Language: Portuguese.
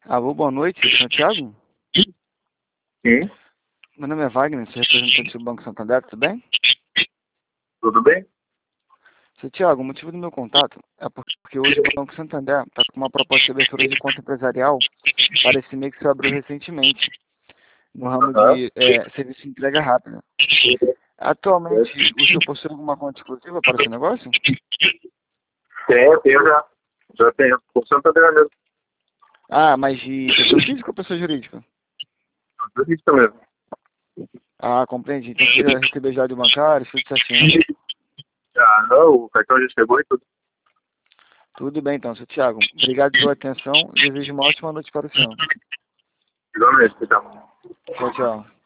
Alô, boa noite, Santiago? Sim, Meu nome é Wagner, sou representante do Banco Santander, tudo bem? tudo bem? Santiago, o motivo do meu contato é porque hoje o Banco Santander está com uma proposta de abertura de conta empresarial para esse mês que se abriu recentemente, no ramo Aham. de serviço de entrega rápida. Atualmente, o senhor possui alguma conta exclusiva para o seu negócio? Tenho já. Já tenho. Por Santander mesmo. Ah, mas de pessoa física ou pessoa jurídica? Isso mesmo. Ah, compreendi. Então você já recebeu já de bancário, tudo certinho, né? Já, não, o cartão já chegou e tudo. Tudo bem então, Santiago. Obrigado pela atenção e desejo uma ótima noite para o senhor. Igualmente, então. Tchau, tchau.